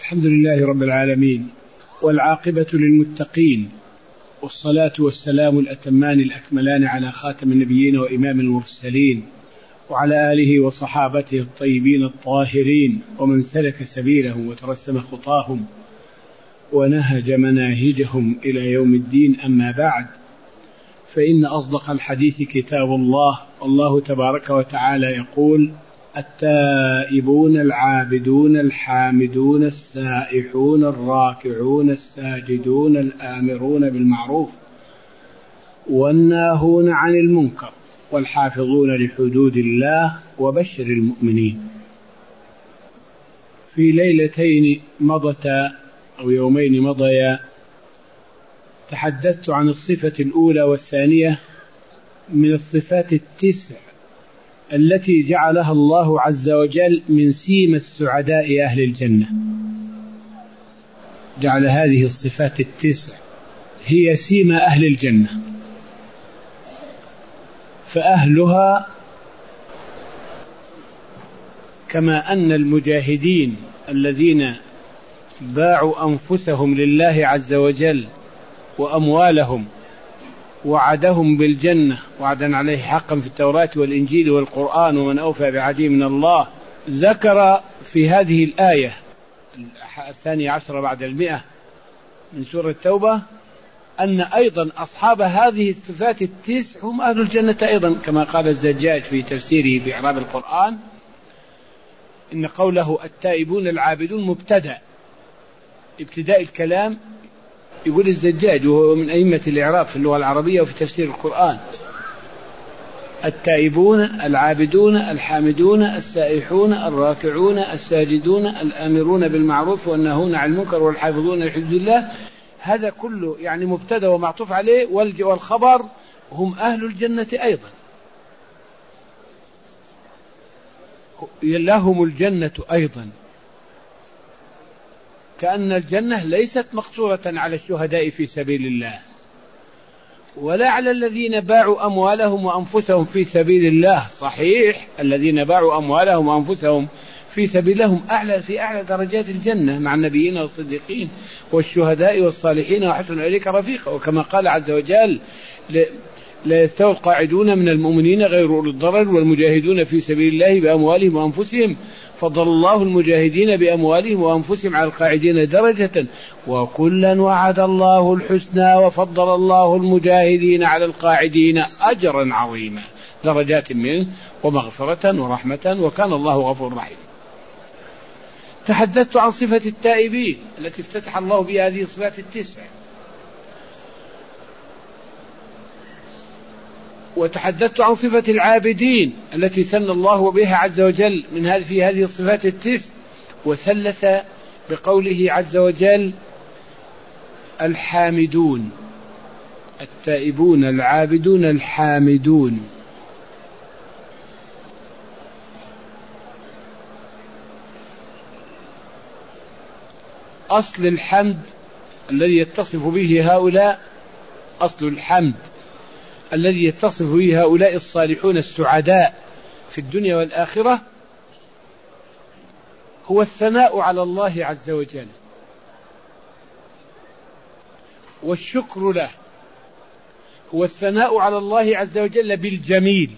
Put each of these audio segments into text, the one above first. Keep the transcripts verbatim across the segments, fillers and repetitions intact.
الحمد لله رب العالمين، والعاقبة للمتقين، والصلاة والسلام الأتمان الأكملان على خاتم النبيين وإمام المرسلين، وعلى آله وصحابته الطيبين الطاهرين، ومن سلك سبيلهم وترسم خطاهم ونهج مناهجهم إلى يوم الدين. أما بعد، فإن أصدق الحديث كتاب الله، والله تبارك وتعالى يقول: التائبون العابدون الحامدون السائحون الراكعون الساجدون الآمرون بالمعروف والناهون عن المنكر والحافظون لحدود الله وبشر المؤمنين. في ليلتين مضتا أو يومين مضيا تحدثت عن الصفة الأولى والثانية من الصفات التسع التي جعلها الله عز وجل من سيم السعداء أهل الجنة. جعل هذه الصفات التسع هي سيم أهل الجنة، فأهلها كما أن المجاهدين الذين باعوا أنفسهم لله عز وجل وأموالهم وعدهم بالجنة وعدا عليه حقا في التوراة والإنجيل والقرآن، ومن أوفى بعهده من الله. ذكر في هذه الآية الثانية عشرة بعد المئة من سورة التوبة أن أيضا أصحاب هذه الصفات التسع هم أهل الجنة أيضا، كما قال الزجاج في تفسيره في إعراب القرآن إن قوله التائبون العابدون مبتدأ، ابتداء الكلام يقول الزجاج وهو من أئمة الإعراب في اللغة العربية وفي تفسير القرآن: التائبون العابدون الحامدون السائحون الراكعون الساجدون الآمرون بالمعروف والناهون عن المنكر والحافظون لحدود الله. هذا كله يعني مبتدأ ومعطوف عليه، والخبر هم أهل الجنة أيضا، لهم الجنة أيضا، كأن الجنة ليست مقصورة على الشهداء في سبيل الله ولا على الذين باعوا أموالهم وأنفسهم في سبيل الله. صحيح الذين باعوا أموالهم وأنفسهم في سبيل الله أعلى في أعلى درجات الجنة مع النبيين والصديقين والشهداء والصالحين وحسن أولئك رفيقا، وكما قال عز وجل: لا يستوي القاعدون من المؤمنين غير أولي الضرر والمجاهدون في سبيل الله بأموالهم وأنفسهم فضل الله المجاهدين بأموالهم وأنفسهم على القاعدين درجة وكلا وعد الله الحسنى وفضل الله المجاهدين على القاعدين أجرا عظيما، درجات منه ومغفرة ورحمة وكان الله غفور رحيم. تحدثت عن صفة التائبين التي افتتح الله بها هذه الصفات التسع، وتحدثت عن صفة العابدين التي ثنى الله بها عز وجل من هذه في هذه الصفات التسع، وثلث بقوله عز وجل: الحامدون التائبون العابدون الحامدون. أصل الحمد الذي يتصف به هؤلاء، أصل الحمد الذي يتصف به هؤلاء الصالحون السعداء في الدنيا والآخرة هو الثناء على الله عز وجل والشكر له، هو الثناء على الله عز وجل بالجميل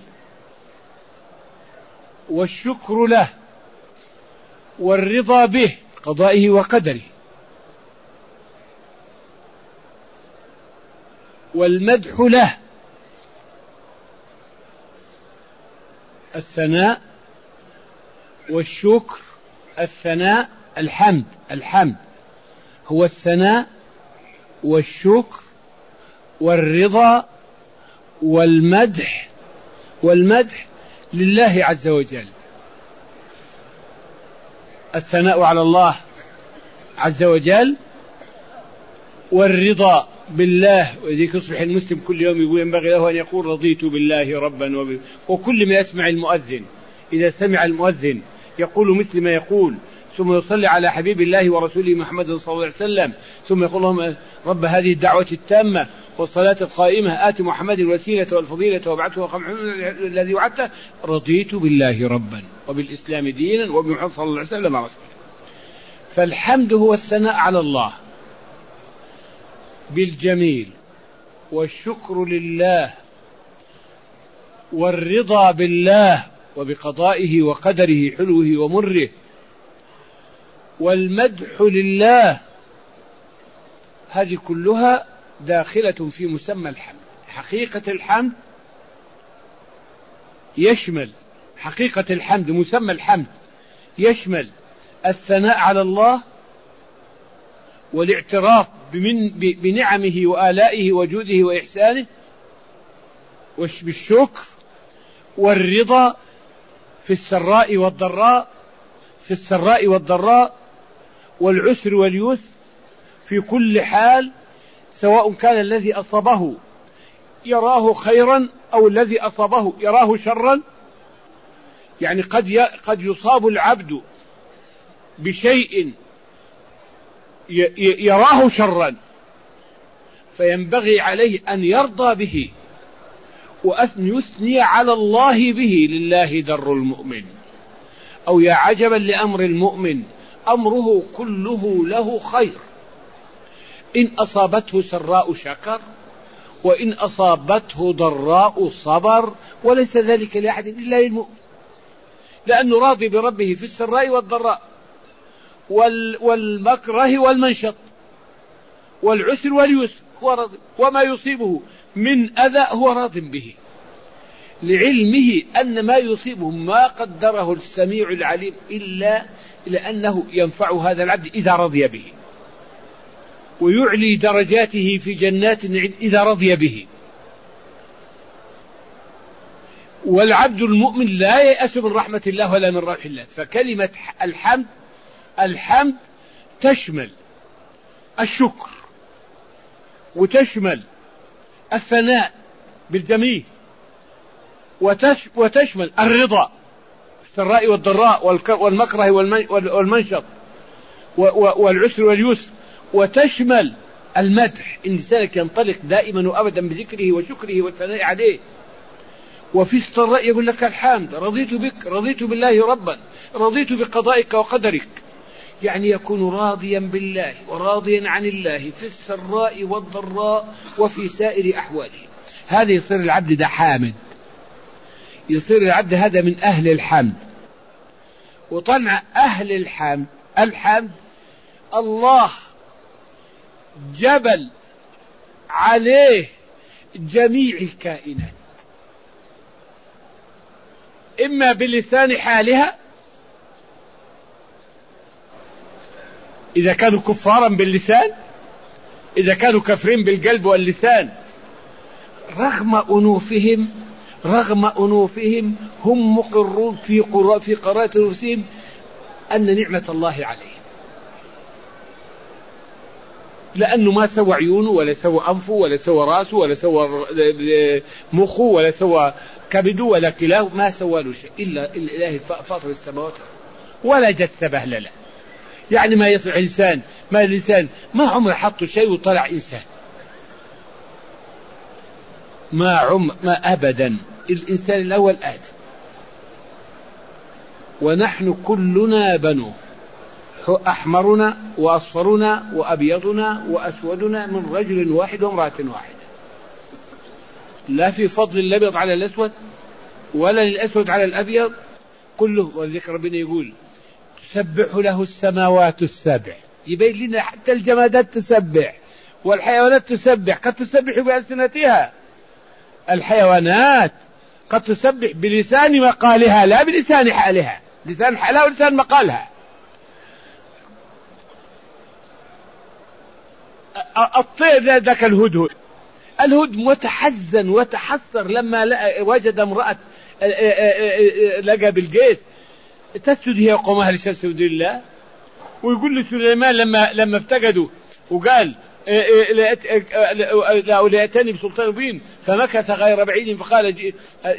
والشكر له والرضا به قضائه وقدره والمدح له. الثناء والشكر، الثناء الحمد، الحمد هو الثناء والشكر والرضا والمدح، والمدح لله عز وجل. الثناء على الله عز وجل والرضا بالله، وذلك يصبح المسلم كل يوم يقول ينبغي له أن يقول رضيت بالله ربا وب... وكل ما يسمع المؤذن إذا سمع المؤذن يقول مثل ما يقول، ثم يصلي على حبيب الله ورسوله محمد صلى الله عليه وسلم، ثم يقول لهم: رب هذه الدعوة التامة والصلاة القائمة آت محمد الوسيلة والفضيلة وابعثه مقام الذي وعدته، رضيت بالله ربا وبالإسلام دينا وبمحمد صلى الله عليه وسلم رسولا. فالحمد هو الثناء على الله بالجميل، والشكر لله، والرضا بالله وبقضائه وقدره حلوه ومره، والمدح لله. هذه كلها داخلة في مسمى الحمد. حقيقة الحمد يشمل حقيقة الحمد مسمى الحمد يشمل الثناء على الله، والاعتراف بنعمه وآلائه وجوده وإحسانه بالشكر، والرضا في السراء والضراء في السراء والضراء والعسر واليسر في كل حال، سواء كان الذي أصابه يراه خيرا أو الذي أصابه يراه شرا. يعني قد قد يصاب العبد بشيء يراه شرا، فينبغي عليه أن يرضى به وأن يثني على الله به. لله در المؤمن، أو يا عجبا لأمر المؤمن أمره كله له خير، إن أصابته سراء شكر، وإن أصابته ضراء صبر، وليس ذلك لأحد إلا للمؤمن، لأنه راضي بربه في السراء والضراء والمكره والمنشط والعسر واليسر، هو راضي، وما يصيبه من أذى هو راض به، لعلمه أن ما يصيبه ما قدره السميع العليم إلا لأنه ينفع هذا العبد إذا رضي به، ويعلي درجاته في جنات النعيم إذا رضي به. والعبد المؤمن لا ييأس من رحمة الله ولا من روح الله. فكلمة الحمد الحمد تشمل الشكر، وتشمل الثناء بالجميل، وتشمل الرضا في السراء والضراء والمكره والمنشط والعسر واليسر، وتشمل المدح، إن لسانك ينطلق دائما وأبدا بذكره وشكره والثناء عليه. وفي السراء يقول لك الحمد، رضيت بك، رضيت بالله ربا، رضيت بقضائك وقدرك، يعني يكون راضيا بالله وراضيا عن الله في السراء والضراء وفي سائر أحواله. هذا يصير العبد ده حامد، يصير العبد هذا من أهل الحمد. وطلع أهل الحمد الحمد الله جبل عليه جميع الكائنات، إما بلسان حالها إذا كانوا كفارا باللسان، إذا كانوا كافرين بالقلب واللسان، رغم أنوفهم رغم أنوفهم هم مقرون في قراء في قراءة أنفسهم أن نعمة الله عليهم، لأنه ما سوى عيونه ولا سوى أنفه ولا سوى رأسه ولا سوى مخه ولا سوى كبده ولا كلاه، ما سوى له شيء إلا الإله فاطر السماوات، ولا جثبه له. يعني ما يصنع إنسان، ما الإنسان ما عمر حطوا شيء وطلع إنسان، ما عمر ما أبدا. الإنسان الأول آدم، ونحن كلنا بنو، أحمرنا وأصفرنا وأبيضنا وأسودنا من رجل واحد وامرأة واحدة، لا في فضل الأبيض على الأسود ولا للأسود على الأبيض، كله. وذكر ربنا يقول تسبح له السماوات السبع، يبين لنا حتى الجمادات تسبح والحيوانات تسبح، قد تسبح بألسنتها. الحيوانات قد تسبح بلسان مقالها لا بلسان حالها، لسان حالها ولسان مقالها. الطير ذاك الهدهد الهدهد متحزن وتحسر لما وجد امرأة لقى بالجيس تسجد هي وقومها لشمس لله، ويقول لسليمان لما لما افتقدوا وقال لا لأتني بسلطان مبين، فمكث غير بعيد فقال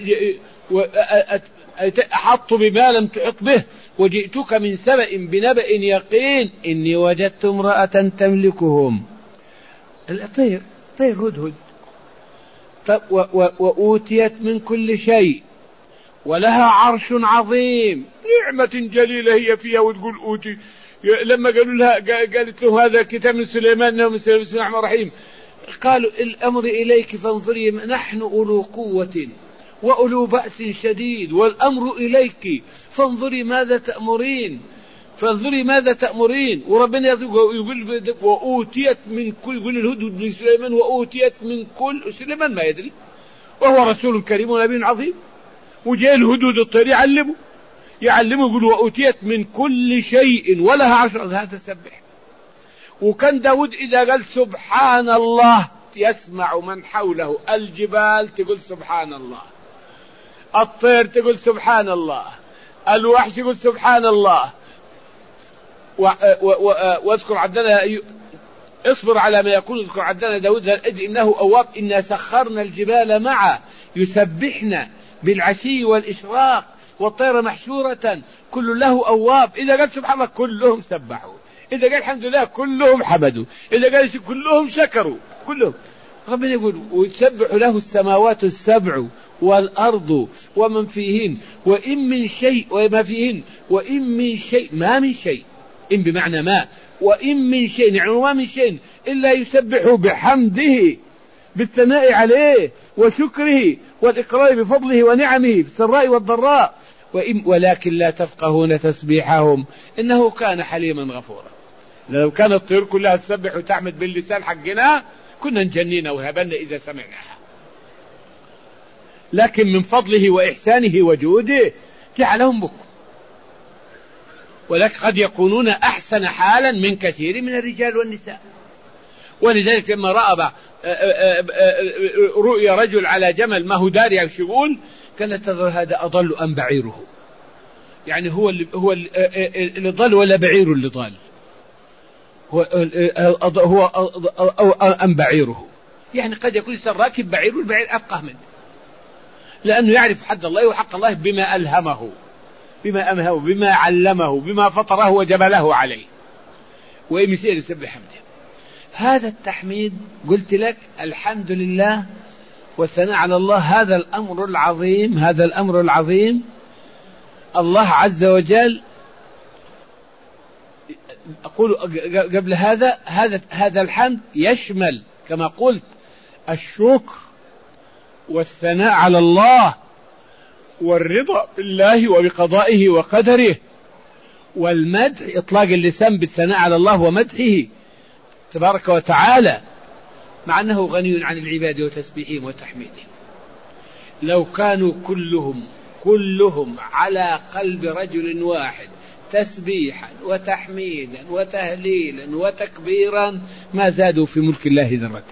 أحط بما لم تحط به وجئتك من سبأ بنبأ يقين إني وجدت امرأة تملكهم. الطير طير هدهد وأوتيت من كل شيء ولها عرش عظيم، نعمة جليلة هي فيها، وتقول أوتي لما قالوا لها قالت له هذا كتاب من سليمان إنه من سليمان بسم الله الرحمن الرحيم، قالوا الأمر إليك فانظري نحن أولو قوة وأولو بأس شديد والأمر إليك فانظري ماذا تأمرين فانظري ماذا تأمرين. وربنا يقول وأوتيت من كل، يقول الهدهد لسليمان وأوتيت من كل، سليمان ما يدري وهو رسول كريم ونبي عظيم، وجاء الهدهد الطير يعلمه يعلمه يقول وأوتيت من كل شيء ولها عشر، هذا تسبح. وكان داود إذا قال سبحان الله يسمع من حوله، الجبال تقول سبحان الله، الطير تقول سبحان الله، الوحش يقول سبحان الله. واذكر عبدنا اصبر على ما يقول، اذكر عبدنا داود إنه أواب إنا سخرنا الجبال معه يسبحنا بالعشي والإشراق والطير محشورة كل له أواب. إذا قال سبحان الله كلهم سبحوا، إذا قال الحمد لله كلهم حمدوا، إذا قال كلهم شكروا، كلهم. ربنا يقول ويسبح له السماوات السبع والأرض ومن فيهن وإن من شيء وما فيهن وإن من شيء، ما من شيء، إن بمعنى ما، وإن من شيء يعني ما من شيء إلا يسبح بحمده بالثناء عليه وشكره والإقرار بفضله ونعمه في السراء والضراء، ولكن لا تفقهون تسبيحهم إنه كان حليما غفورا. لو كانت الطيور كلها تسبح وتحمد باللسان حقنا كنا نجنينا وهبنا إذا سمعناها، لكن من فضله وإحسانه وجوده جعلهم بكم، ولكن قد يكونون أحسن حالا من كثير من الرجال والنساء. ولذلك لما رأى رؤيا رجل على جمل ما هو داري وش يقول، كانت تظهر هذا أضل أم بعيره، يعني هو اللي هو اللي ضل ولا بعيره اللي ضل، هو هو أم بعيره، يعني قد يكون إنسان راكب بعير والبعير أفقه منه، لأنه يعرف حد الله وحق الله بما ألهمه بما أمهه بما علمه بما فطره وجبله عليه، ويمسير يسبح حمده. هذا التحميد قلت لك الحمد لله والثناء على الله، هذا الأمر العظيم، هذا الأمر العظيم. الله عز وجل أقول قبل هذا هذا هذا الحمد يشمل كما قلت الشكر والثناء على الله والرضا بالله وبقضائه وقدره والمدح، إطلاق اللسان بالثناء على الله ومدحه تبارك وتعالى، مع أنه غني عن العباد وتسبيحهم وتحميدهم. لو كانوا كلهم كلهم على قلب رجل واحد تسبيحا وتحميدا وتهليلا وتكبيرا ما زادوا في ملك الله ذرة،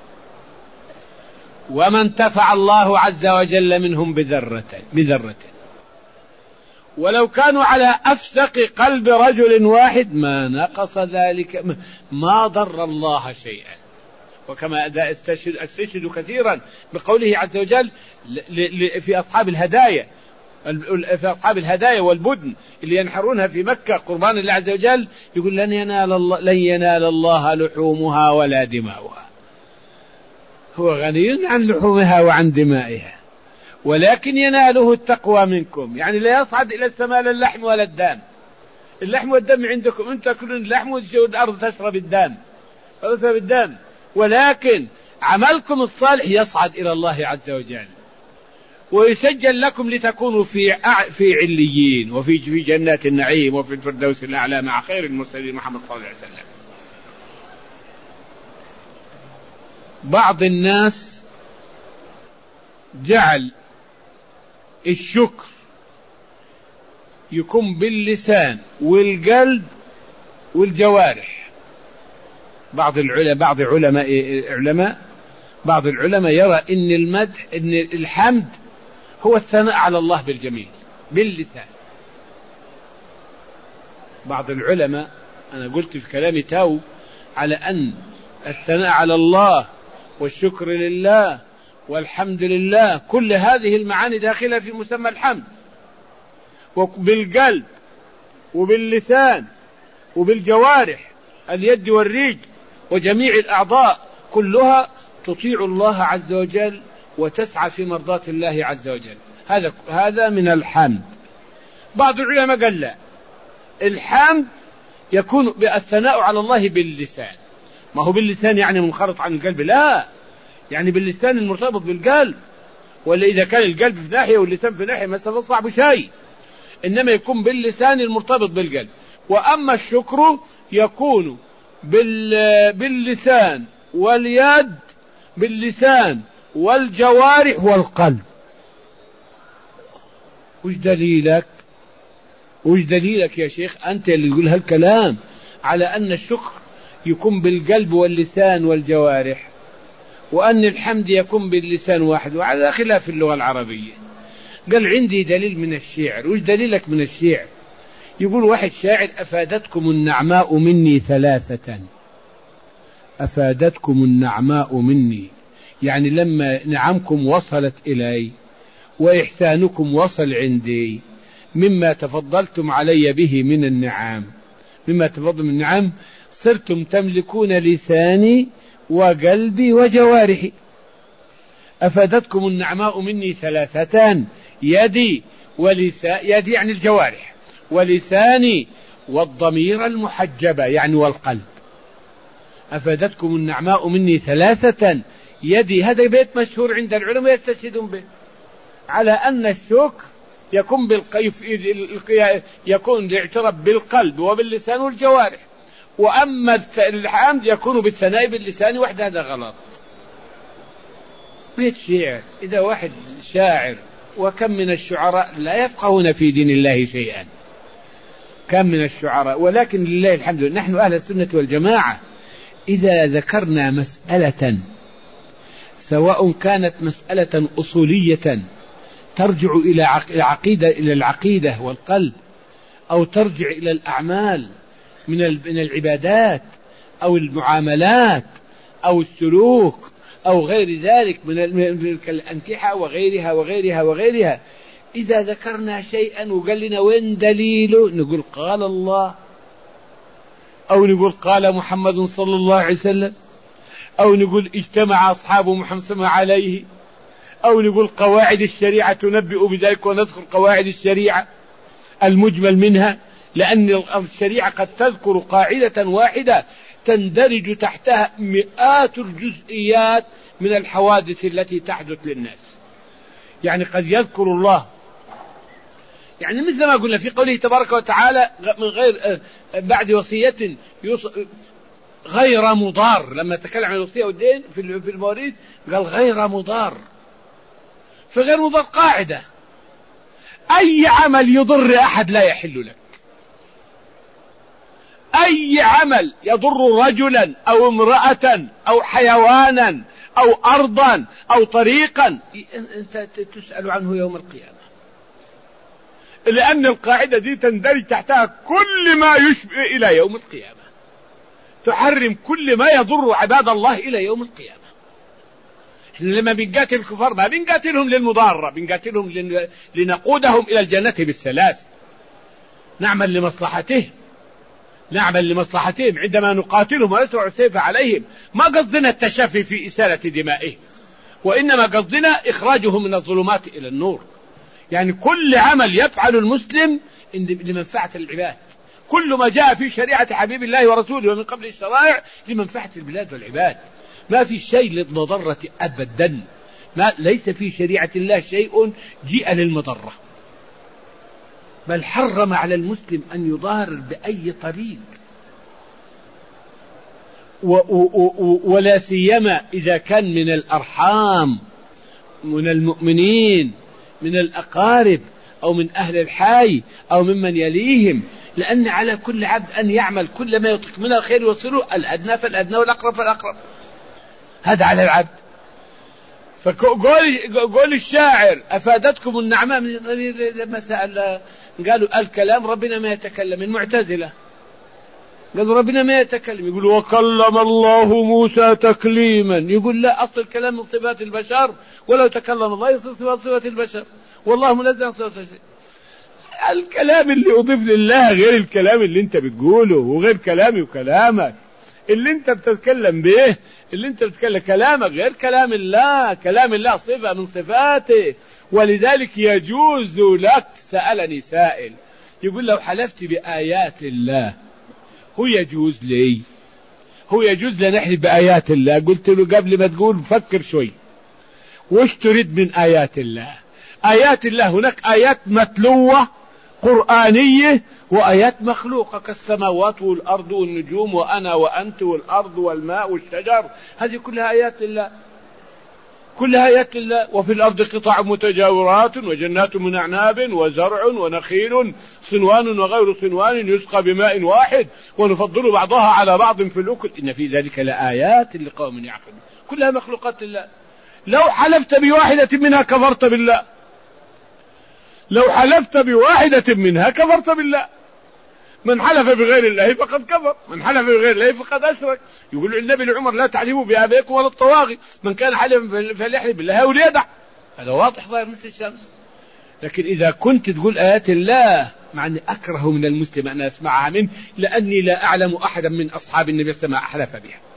وما انتفع الله عز وجل منهم بذرة بذرة. ولو كانوا على أفسق قلب رجل واحد ما نقص ذلك، ما ضر الله شيئا. وكما استشهد, استشهد كثيرا بقوله عز وجل في أصحاب الهدايا في أصحاب الهدايا والبدن اللي ينحرونها في مكة قربان الله عز وجل، يقول لن ينال الله, لن ينال الله لحومها ولا دماؤها، هو غني عن لحومها وعن دمائها، ولكن يناله التقوى منكم، يعني لا يصعد إلى السماء لا اللحم ولا الدم. اللحم والدم عندكم أنتم تأكلون اللحم والأرض تشرب الدم تشرب الدم، ولكن عملكم الصالح يصعد إلى الله عز وجل ويسجل لكم لتكونوا في في عليين وفي في جنات النعيم وفي الفردوس الأعلى مع خير المرسلين محمد صلى الله عليه وسلم. بعض الناس جعل الشكر يكون باللسان والقلب والجوارح. بعض العلماء بعض علماء علماء بعض العلماء يرى ان المدح ان الحمد هو الثناء على الله بالجميل باللسان. بعض العلماء انا قلت في كلامي تاو على ان الثناء على الله والشكر لله والحمد لله كل هذه المعاني داخلة في مسمى الحمد، وبالقلب وباللسان وبالجوارح اليد والرجل وجميع الأعضاء كلها تطيع الله عز وجل وتسعى في مرضاة الله عز وجل. هذا هذا من الحمد. بعض العلماء قال لا، الحمد يكون الثناء على الله باللسان. ما هو باللسان يعني منخرط عن القلب، لا، يعني باللسان المرتبط بالقلب. ولا إذا كان القلب في ناحية واللسان في ناحية مسألة صعب شيء، إنما يكون باللسان المرتبط بالقلب. وأما الشكر يكون باللسان واليد، باللسان والجوارح والقلب. وش دليلك وش دليلك يا شيخ أنت اللي تقول هالكلام على أن الشكر يكون بالقلب واللسان والجوارح، وأن الحمد يكون باللسان واحد، وعلى خلاف اللغة العربية؟ قال عندي دليل من الشعر. وش دليلك من الشعر؟ يقول واحد شاعر: أفادتكم النعماء مني ثلاثة. أفادتكم النعماء مني، يعني لما نعمكم وصلت إلي وإحسانكم وصل عندي، مما تفضلتم علي به من النعم، مما تفضل من النعم، صرتم تملكون لساني وقلبي وجوارحي. أفادتكم النعماء مني ثلاثة: يدي ولسان، يدي يعني الجوارح، ولساني، والضمير المحجبة يعني والقلب. أفادتكم النعماء مني ثلاثة: يدي، هذا بيت مشهور عند العلماء يستشهدون به على أن الشكر يكون بالقيف، يكون الاعتراف بالقلب وباللسان والجوارح، وأما الحمد يكون بالثناء باللسان وحده. هذا غلط. بيت شعر. إذا واحد شاعر، وكم من الشعراء لا يفقهون في دين الله شيئا، كم من الشعراء، ولكن لله الحمد. نحن أهل السنة والجماعة إذا ذكرنا مسألة، سواء كانت مسألة أصولية ترجع إلى عقيدة إلى العقيدة والقلب، أو ترجع إلى الأعمال من العبادات أو المعاملات أو السلوك أو غير ذلك من الأنكحة وغيرها وغيرها وغيرها، إذا ذكرنا شيئا وقال لنا وين دليله، نقول قال الله، أو نقول قال محمد صلى الله عليه وسلم، أو نقول اجتمع أصحاب محمد صلى الله عليه، أو نقول قواعد الشريعة تنبئ بذلك، ونذكر قواعد الشريعة المجمل منها، لأن الشريعة قد تذكر قاعدة واحدة تندرج تحتها مئات الجزئيات من الحوادث التي تحدث للناس. يعني قد يذكر الله، يعني مثل ما قلنا في قوله تبارك وتعالى من غير بعد وصية غير مضار، لما تكلم عن الوصية والدين في المواريث قال غير مضار. فغير مضار قاعدة، أي عمل يضر أحد لا يحل لك، أي عمل يضر رجلا أو امرأة أو حيوانا أو أرضا أو طريقا أنت تسأل عنه يوم القيامة، لأن القاعدة دي تندرج تحتها كل ما يشبه إلى يوم القيامة، تحرم كل ما يضر عباد الله إلى يوم القيامة. لما بنقاتل الكفار ما بنقاتلهم للمضارة، بنقاتلهم لنقودهم إلى الجنة بالسلاسل، نعمل لمصلحتهم، نعمل لمصلحتهم عندما نقاتلهم ويسرع السيف عليهم. ما قصدنا التشفي في إسالة دمائهم، وإنما قصدنا إخراجهم من الظلمات إلى النور. يعني كل عمل يفعل المسلم لمنفعة العباد، كل ما جاء في شريعة حبيب الله ورسوله ومن قبل الشرائع لمنفعة البلاد والعباد، ما في شيء للمضرة أبدا، ما ليس في شريعة الله شيء جيء للمضرة، بل حرم على المسلم أن يضار بأي طريق، ولا سيما إذا كان من الأرحام، من المؤمنين، من الأقارب، أو من أهل الحي، أو ممن يليهم، لأن على كل عبد أن يعمل كل ما يطيق من الخير يوصله، الأدنى فالأدنى والأقرب فالأقرب، هذا على العبد. فقول الشاعر أفادتكم النعماء، لما سأل قالوا الكلام ربنا ما يتكلم، المعتزلة قالوا ربنا ما يتكلم، يقول وكلم الله موسى تكليما، يقول لا، أصل الكلام من صفات البشر، ولو تكلم الله يصير صفات صفات البشر، والله منزه عن صفات البشر. الكلام اللي أضيف لله غير الكلام اللي انت بتقوله، وغير كلامي وكلامك اللي انت بتتكلم به، اللي انت بتتكلم كلامك غير كلام الله، كلام الله صفة من صفاته. ولذلك يجوز لك، سألني سائل يقول لو حلفت بآيات الله هو يجوز لي هو يجوز لنا نحلف بآيات الله. قلت له قبل ما تقول فكر شوي، وش تريد من آيات الله؟ آيات الله هناك آيات متلوة قرآنية وآيات مخلوقة كالسماوات والأرض والنجوم وأنا وأنت والأرض والماء والشجر، هذه كلها آيات الله، كلها آيات الله. وفي الأرض قطع متجاورات وجنات من أعناب وزرع ونخيل صنوان وغير صنوان يسقى بماء واحد ونفضل بعضها على بعض في الأكل إن في ذلك لآيات لقوم يعقلون، كلها مخلوقات الله. لو حلفت بواحدة منها كفرت بالله، لو حلفت بواحدة منها كفرت بالله. من حلف بغير الله فقد كفر، من حلف بغير الله فقد أشرك. يقول النبي لعمر لا تحلفوا بآبائكم ولا الطواغي، من كان حلفا فليحلف بالله أو ليدع. هذا واضح ظاهر مثل الشمس. لكن إذا كنت تقول آيات الله، مع أني أكره من المسلم أن أسمعها منه، لأني لا أعلم أحدا من أصحاب النبي صلى الله عليه وسلم أحلف بها،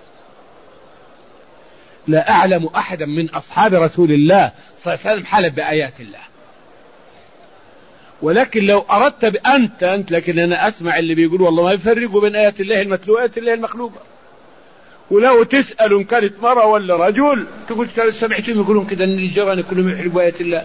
لا أعلم أحدا من أصحاب رسول الله صلى الله عليه وسلم حلف بآيات الله. ولكن لو أردت بأنت أنت لكن أنا أسمع اللي بيقول والله ما يفرقوا بين آيات الله المتلوة وآيات الله المخلوقة. ولو تسأل إن كانت مرة ولا رجل تقول سمعتهم يقولون كده أن الجيران كلهم يحلفوا بآيات الله.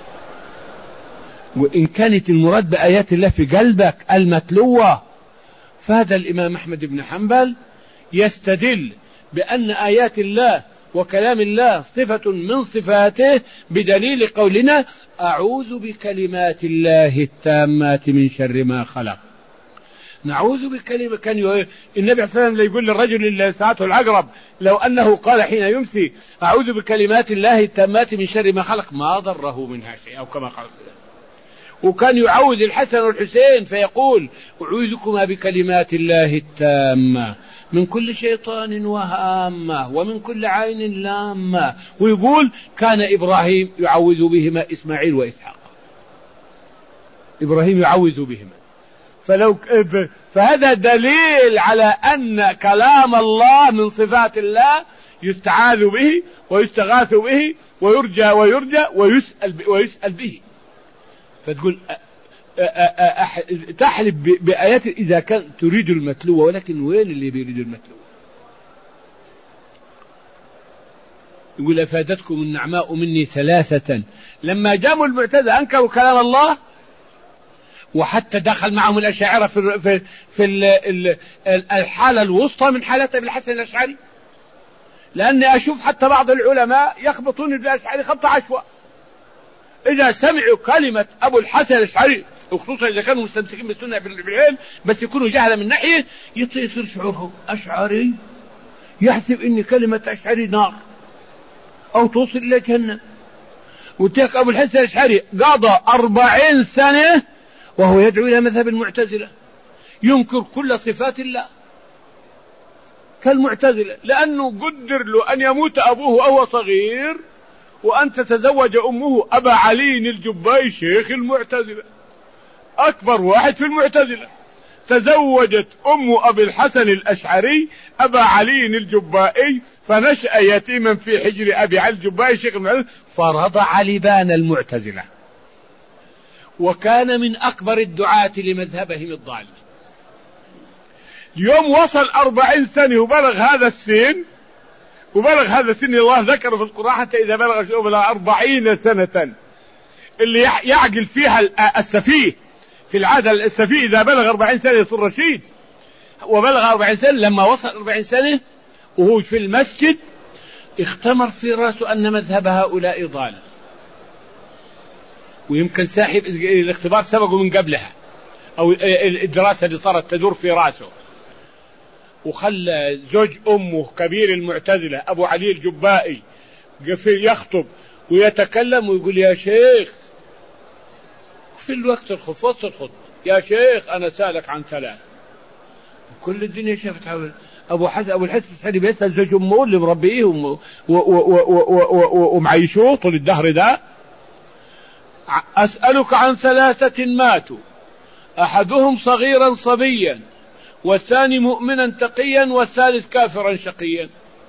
وإن كانت المراد بآيات الله في قلبك المتلوة، فهذا الإمام أحمد بن حنبل يستدل بأن آيات الله وكلام الله صفة من صفاته بدليل قولنا أعوذ بكلمات الله التامات من شر ما خلق. نعوذ بكلمة. كان النبي صلى الله عليه وسلم يقول للرجل اللي ساعته العقرب لو أنه قال حين يمسي أعوذ بكلمات الله التامات من شر ما خلق ما ضره منها شيء، أو كما قال. وكان يعوذ الحسن والحسين فيقول أعوذكما بكلمات الله التامة من كل شيطان وهامة ومن كل عين لامة. ويقول كان إبراهيم يعوذ بهما إسماعيل وإسحاق، إبراهيم يعوذ بهما. فلو فهذا دليل على أن كلام الله من صفات الله يستعاذ به ويستغاث به ويرجى ويرجى ويسأل ويسأل به. فتقول تحلف بآيات إذا كان تريد المتلوة، ولكن وين اللي بيريد المتلوة؟ يقول أفادتكم النعماء مني ثلاثة. لما جاءوا المعتزلة أنكروا كلام الله، وحتى دخل معهم الأشاعرة في في في الحالة الوسطى من حالات أبي الحسن الأشعري، لأني أشوف حتى بعض العلماء يخبطون بالأشعري خبط عشواء. إذا سمعوا كلمة أبو الحسن الأشعري، وخصوصا إذا كانوا مستمسكين بالسنة بالعلم بس يكونوا جهلة من ناحية، يصير شعورهم أشعري، يحسب إن كلمة أشعري نار أو توصل إلى جهنم. وتلك أبو الحسن الأشعري قضى أربعين سنة وهو يدعو إلى مذهب المعتزلة، ينكر كل صفات الله كالمعتزلة، لأنه قدر له أن يموت أبوه وهو صغير وأن تتزوج أمه أبا علي الجبائي شيخ المعتزلة، أكبر واحد في المعتزلة. تزوجت أم أبي الحسن الأشعري أبا علي الجبائي، فنشأ يتيما في حجر أبي علي الجبائي شيخ المعتزلة، فرضع لبان المعتزلة، وكان من أكبر الدعاة لمذهبهم الضال. يوم وصل أربعين سنة وبلغ هذا السن، وبلغ هذا السن الله ذكر في القرآن حتى إذا بلغ بلغ أربعين سنة، اللي يعقل فيها السفيه. في العادة السفيه إذا بلغ أربعين سنة يصير رشيد، وبلغ أربعين سنة. لما وصل أربعين سنة وهو في المسجد اختمر في رأسه أن مذهب هؤلاء ضال، ويمكن ساحب الاختبار سبقه من قبلها، أو الدراسة اللي صارت تدور في رأسه. وخلى زوج أمه كبير المعتزلة أبو علي الجبائي يخطب ويتكلم ويقول يا شيخ في الوقت الخطبة وسط الخطبة، يا شيخ أنا سألك عن ثلاث. كل الدنيا شافت أبو حسن أبو الحسن الأشعري بيسأل زوج أمه اللي مربيه ومعيشوه طول الدهر ده، أسألك عن ثلاثة ماتوا، أحدهم صغيرا صبيا، والثاني مؤمنا تقيا، والثالث كافرا شقيا.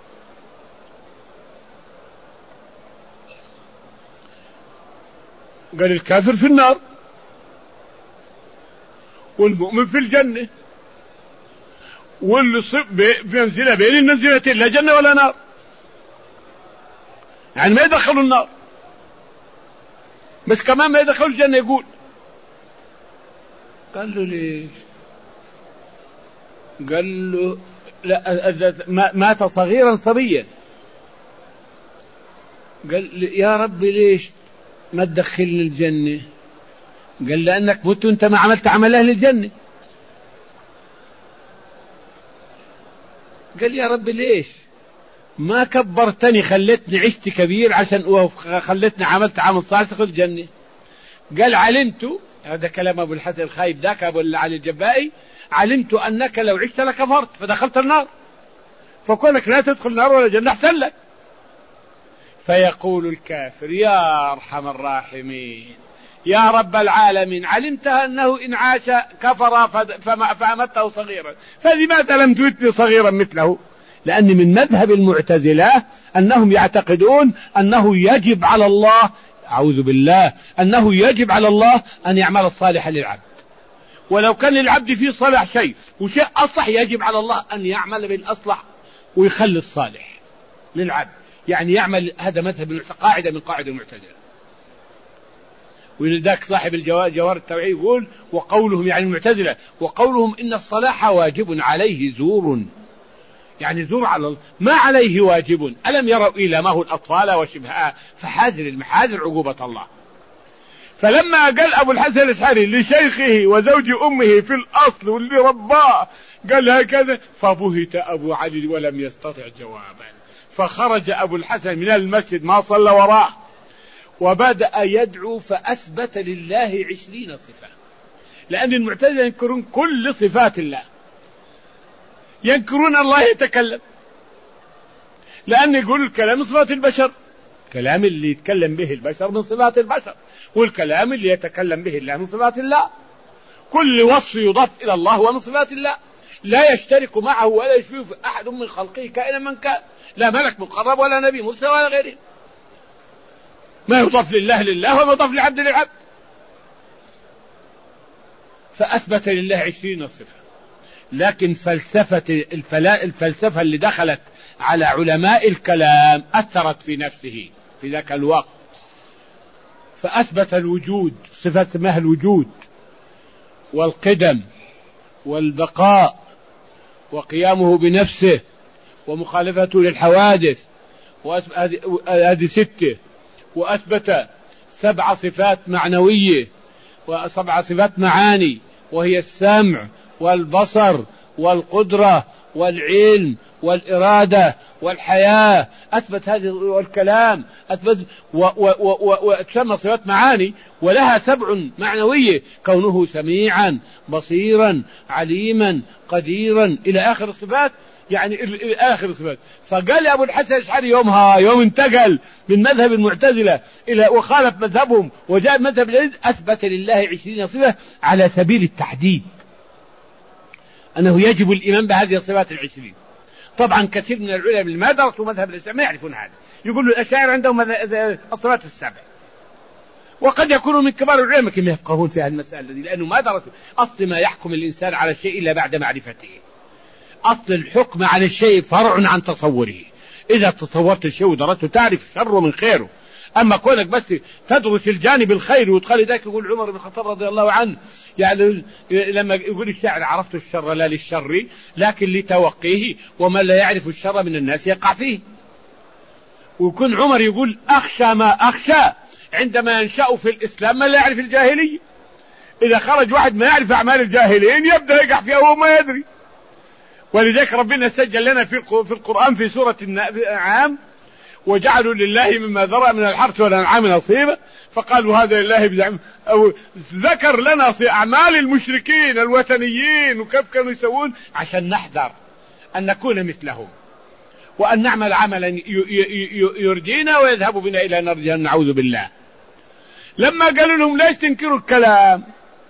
قال الكافر في النار والمؤمن في الجنة. واللي بمنزلة بين المنزلتين لا جنة ولا نار، يعني ما يدخلوا النار بس كمان ما يدخلوا الجنة. يقول قال له ليش؟ قال له لا، مات صغيرا صبيا. قال يا رب ليش ما تدخلني الجنة؟ قال لأنك مت وانت ما عملت عمل أهل الجنة. قال يا رب ليش ما كبرتني خلتني عشت كبير عشان خلتني عملت عمل صالح تدخل الجنة؟ قال علمت، هذا كلام أبو الحسن الخايب ذاك أبو علي الجبائي، علمت أنك لو عشت لكفرت فدخلت النار، فكونك لا تدخل النار ولا جنة أحسن لك. فيقول الكافر يا أرحم الراحمين يا رب العالمين، علمت أنه إن عاش كفر فأمته صغيرا، فلماذا لم تمتني صغيرا مثله؟ لأن من مذهب المعتزلة أنهم يعتقدون أنه يجب على الله، أعوذ بالله، أنه يجب على الله أن يعمل الصالح للعبد، ولو كان للعبد فيه صالح شيء وشيء أصلح يجب على الله أن يعمل بالأصلح ويخلي الصالح للعبد، يعني يعمل. هذا مذهب قاعدة من قاعدة المعتزلة. ولذلك صاحب الجوار التوعي يقول وقولهم يعني المعتزلة وقولهم إن الصلاح واجب عليه زور، يعني زور على الله ما عليه واجب، ألم يروا إلى ما هو الأطفال وشبهها فحاذر المحاذر عقوبة الله. فلما قال أبو الحسن الأشعري لشيخه وزوج أمه في الأصل واللي رباه قال هكذا، فبهت أبو علي ولم يستطع جوابا، فخرج أبو الحسن من المسجد ما صلى وراه وبدأ يدعو فأثبت لله عشرين صفة، لأن المعتزلة ينكرون كل صفات الله، ينكرون الله يتكلم، لأن يقول الكلام من صفات البشر، كلام اللي يتكلم به البشر من صفات البشر، والكلام اللي يتكلم به الله من صفات الله، كل وصف يضاف إلى الله ومن صفات الله، لا يشترك معه ولا يشبه أحد من خلقه كائنا من كان، لا ملك مقرب ولا نبي مرسل ولا غيره، ما يضاف لله لله وما يضاف لعبد للعبد. فأثبت لله عشرين صفة. لكن فلسفة الفلسفة اللي دخلت على علماء الكلام أثرت في نفسه في ذاك الوقت، فأثبت الوجود، صفة اسمها الوجود والقدم والبقاء وقيامه بنفسه ومخالفته للحوادث، هذه ستة. وأثبت سبع صفات معنوية وسبع صفات معاني، وهي السمع والبصر والقدرة والعلم والإرادة والحياة. أثبت هذه والكلام أثبت وتسمى صفات معاني ولها سبع معنوية، كونه سميعا بصيرا عليما قديرا إلى آخر الصفات، يعني إلى آخر الصفات. فقال أبو الحسن الأشعري يومها يوم انتقل من مذهب المعتزلة إلى وخالف مذهبهم وجاء مذهب الجديد، أثبت لله عشرين صفة على سبيل التحديد، أنه يجب الإيمان بهذه الصفات العشرين. طبعا كثير من العلماء اللي ما درسوا مذهب الإسلام ما يعرفون هذا، يقولوا الأشاعرة عندهم الصفات السبع، وقد يكونوا من كبار العلماء كما يفقهون في هذه المسألة دي، لأنه ما درسوا. أصل ما يحكم الإنسان على الشيء إلا بعد معرفته، أصل الحكم على الشيء فرع عن تصوره، إذا تصورت الشيء ودرسته تعرف شره من خيره. أما كونك بس تدرس الجانب الخير وتخلي ذاك، يقول عمر بن الخطاب رضي الله عنه يعني لما يقول الشاعر عرفت الشر لا للشر لكن لتوقيه، ومن لا يعرف الشر من الناس يقع فيه. ويكون عمر يقول أخشى ما أخشى عندما ينشأ في الإسلام من لا يعرف الجاهلية، إذا خرج واحد ما يعرف أعمال الجاهلين يبدأ يقع فيها وهو ما يدري. ولذلك ربنا سجل لنا في القرآن في سورة الأنعام وجعلوا لله مما ذرأ من الحرث والأنعام نصيبا فقالوا هذا لله بزعم، أو ذكر لنا أعمال المشركين الوثنيين وكيف كانوا يسوون عشان نحذر أن نكون مثلهم وأن نعمل عملا يرجينا ويذهب بنا إلى نار جهنم نعوذ بالله. لما قالوا لهم ليش تنكروا الكلام،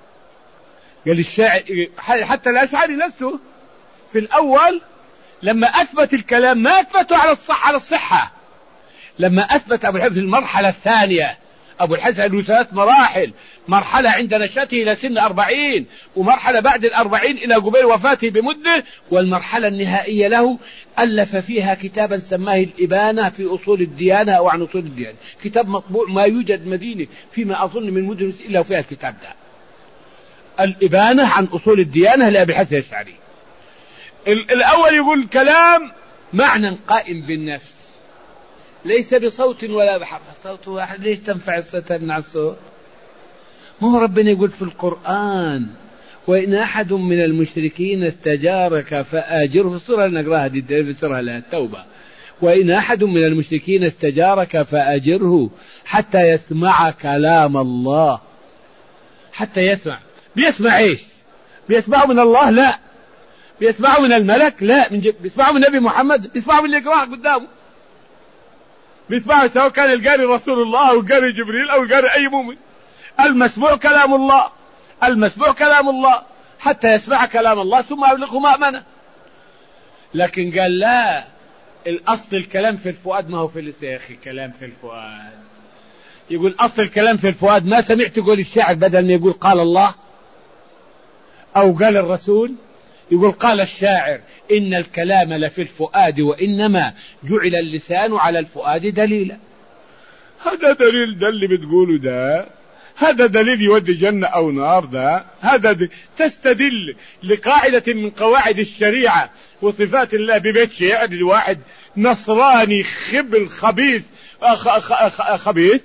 قال الشاعر حتى الأشعري نفسه في الأول لما أثبت الكلام ما أثبته على الصحة على الصحة، لما أثبت أبو الحسن في المرحلة الثانية أبو الحسن له ثلاث مراحل: مرحلة عند نشأته إلى سن أربعين، ومرحلة بعد الأربعين إلى قبيل وفاته بمدة، والمرحلة النهائية له ألف فيها كتابا سماه الإبانة في أصول الديانة أو عن أصول الديانة، كتاب مطبوع ما يوجد مدينة فيما أظن من مدن إلا وفيها الكتاب ده، الإبانة عن أصول الديانة لأبي الحسن الأشعري. الأول يقول كلام معنى قائم بالنفس، ليس بصوت ولا بحرف. الصوت واحد، ليش تنفع الصوت مع الصوت؟ ما هو ربنا يقول في القرآن: وإن أحد من المشركين استجارك فآجره، في السورة اللي نقراها دي في سورة التوبة: وإن أحد من المشركين استجارك فآجره حتى يسمع كلام الله. حتى يسمع، بيسمع إيش؟ بيسمعه من الله؟ لا. بيسمعه من الملك؟ لا. من بيسمعه من النبي محمد؟ بيسمعه من اللي يقرأه قدامه. بيسمعه سواء كان القارئ رسول الله أو القارئ جبريل أو القارئ أي مؤمن. المسموع كلام الله، المسموع كلام الله، حتى يسمع كلام الله ثم يبلغه مأمنة. لكن قال لا، الأصل الكلام في الفؤاد ما هو في اللسان. يا أخي كلام في الفؤاد، يقول أصل الكلام في الفؤاد. ما سمعت يقول الشاعر بدل ما يقول قال الله أو قال الرسول يقول قال الشاعر: إن الكلام لفي الفؤاد وإنما جعل اللسان على الفؤاد دليلا. هذا دليل، ده اللي بتقوله ده، هذا دليل يودي جنة أو نار. ده هذا تستدل لقاعدة من قواعد الشريعة وصفات الله ببيت شعر لواحد نصراني خبل خبيث خبيث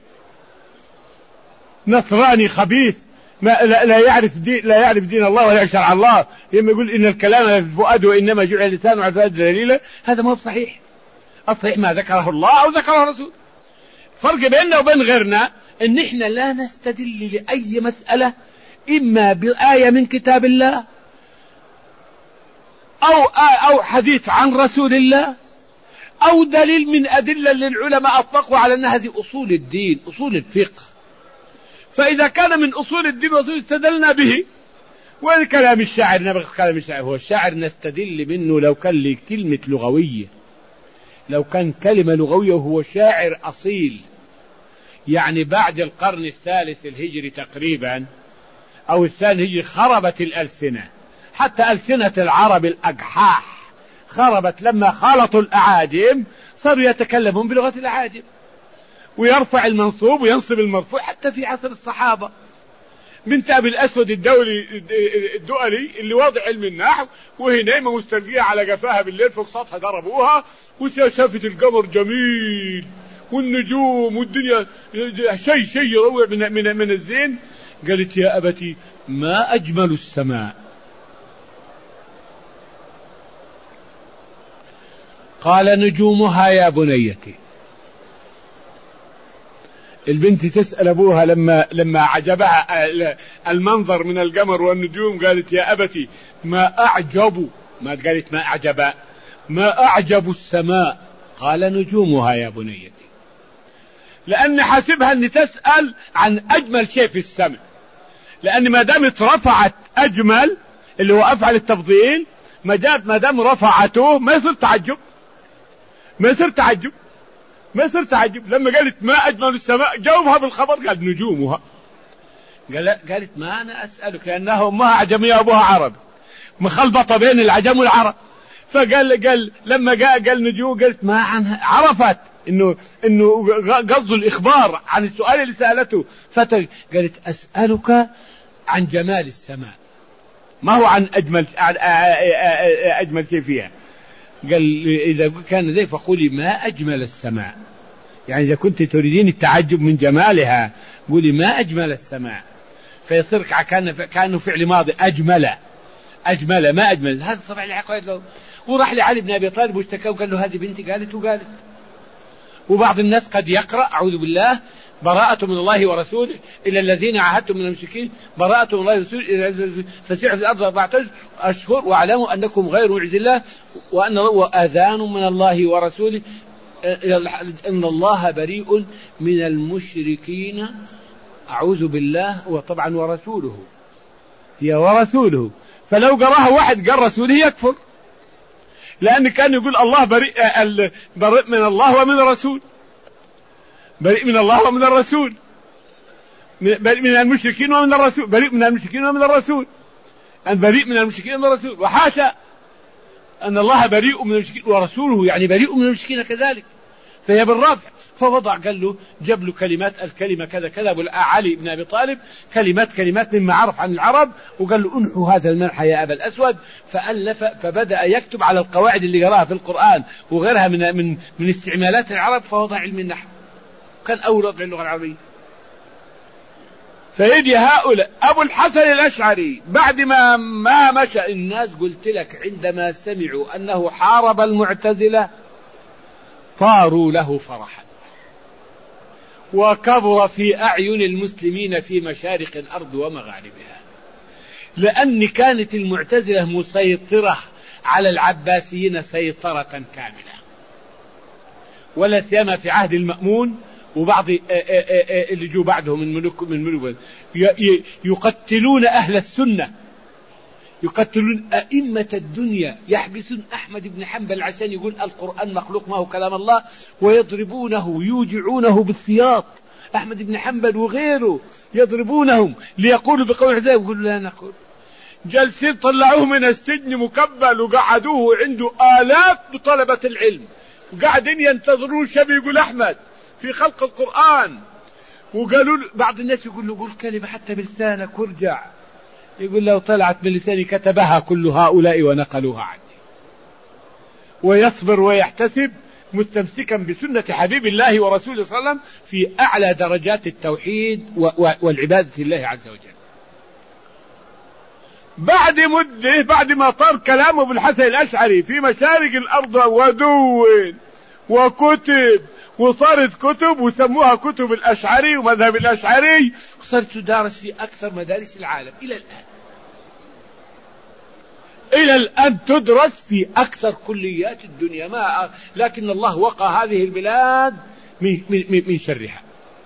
نصراني خبيث ما لا, لا يعرف دين لا يعرف دين الله ولا شرع الله، لما يقول إن الكلام في الفؤاد وإنما جعل اللسان على الفؤاد دليلا. هذا ما هو صحيح. الصحيح ما ذكره الله أو ذكره الرسول. فرق بيننا وبين غيرنا إن إحنا لا نستدل لأي مسألة إما بآية من كتاب الله أو أو حديث عن رسول الله أو دليل من أدلة للعلماء أطلقوا على أن هذه أصول الدين، أصول الفقه. فإذا كان من أصول الدين وأصول استدلنا به. وين كلام الشاعر؟ نبغى كلام الشاعر. هو الشاعر نستدل منه لو كان لي كلمة لغوية، لو كان كلمة لغوية وهو شاعر أصيل، يعني بعد القرن الثالث الهجري تقريبا أو الثاني الهجري خربت الألسنة، حتى ألسنة العرب الأقحاح خربت لما خالطوا الأعاجم، صاروا يتكلمون بلغة الأعاجم ويرفع المنصوب وينصب المرفوع. حتى في عصر الصحابة بنت أبي الأسود الدولي الدؤلي اللي واضع علم النحو وهي نايمة مستلقية على قفاها بالليل فوق سطح ضربوها وشافت القمر جميل والنجوم والدنيا شيء شيء يروع من, من, من الزين. قالت: يا أبتي ما أجمل السماء. قال: نجومها يا بنيتي. البنت تسأل أبوها لما لما عجبها المنظر من القمر والنجوم، قالت: يا أبتي ما أعجب، ما قالت ما أعجب، ما أعجب السماء. قال: نجومها يا بنيتي. لأن حاسبها أن تسأل عن أجمل شيء في السماء، لأن ما دام رفعت أجمل اللي هو أفعل التفضيل، ما دام رفعته ما يصير تعجب، ما يصير تعجب ما يصير تعجب. لما قالت ما أجمل السماء جاوبها بالخبر، قال: نجومها. قالت: ما أنا أسألك، لأنها أمها عجمية أبوها عربي، مخلبطة بين العجم والعرب. فقال قال لما جاء قال نجوم، قالت ما عنها، عرفت إنه إنه قصد الإخبار عن السؤال اللي سألته. فقالت: أسألك عن جمال السماء، ما هو عن أجمل أجمل شيء فيها. قال: إذا كان ذي فقولي ما أجمل السماء، يعني إذا كنت تريدين التعجب من جمالها قولي ما أجمل السماء. فيصير كأنه كأنه فعل ماضي، أجمل أجمل ما أجمل. هذا طبعا العقائد. وراح لعلي بن أبي طالب واشتكى وقال له: هذه بنتي قالت وقالت. وبعض الناس قد يقرأ: أعوذ بالله براءة من الله ورسوله إلى الذين عاهدتم من المشركين براءة من الله ورسوله فسيحوا في الأرض أربعة أشهر واعلموا أنكم غير معجز الله وأن وأذان من الله ورسوله إن الله بريء من المشركين. أعوذ بالله. وطبعا ورسوله، هي ورسوله. فلو قراها واحد قال رسوله يكفر، لأن كان يقول الله بريء, بريء من الله ومن الرسول، بريء من الله ومن الرسول. بريء من المشركين ومن الرسول، بريء من المشركين ومن الرسول، أن بريء من المشركين ومن الرسول، وحاشا أن الله بريء من المشركين ورسوله يعني بريء من المشركين كذلك، فهي بالرفع. فوضع قال له جاب له كلمات، الكلمة كذا كذا، أبو علي بن أبي طالب كلمات كلمات مما عرف عن العرب، وقال له انحوا هذا المنح يا أبا الأسود، فألف فبدأ يكتب على القواعد اللي قراها في القرآن وغيرها من من من استعمالات العرب، فوضع علم النحو، كان أول وضع اللغة العربية. فيجي هؤلاء أبو الحسن الأشعري بعد ما ما مشى الناس، قلت لك عندما سمعوا أنه حارب المعتزلة طاروا له فرحا، وكبر في أعين المسلمين في مشارق الأرض ومغاربها، لأن كانت المعتزلة مسيطرة على العباسيين سيطرة كاملة، ولا سيما في عهد المأمون وبعض اللي جو بعده من ملوك من ملوك يقتلون أهل السنة، يقتلون أئمة الدنيا، يحبسون أحمد بن حنبل عشان يقول القرآن مخلوق ما هو كلام الله، ويضربونه يوجعونه بالسياط، أحمد بن حنبل وغيره يضربونهم ليقولوا بقول حذاء، يقولوا لا نقول. جالسين طلعوه من السجن مكبل وقعدوه عنده آلاف بطلبة العلم، وقاعدين ينتظرون شبه يقول أحمد في خلق القرآن، وقالوا بعض الناس يقول له قول كلمة حتى بلسانك وارجع، يقول لو طلعت من لساني كتبها كل هؤلاء ونقلوها عني. ويصبر ويحتسب مستمسكا بسنة حبيب الله ورسوله صلى الله عليه وسلم في أعلى درجات التوحيد والعبادة لله عز وجل. بعد مدة، بعد ما طار كلام أبو الحسن الأشعري في مشارق الأرض ودون وكتب، وصارت كتب وسموها كتب الأشعري ومذهب الأشعري، وصارت تدارس في أكثر مدارس العالم إلى الآن، إلى الآن تدرس في أكثر كليات الدنيا، ما لكن الله وقى هذه البلاد من, من, من شرها.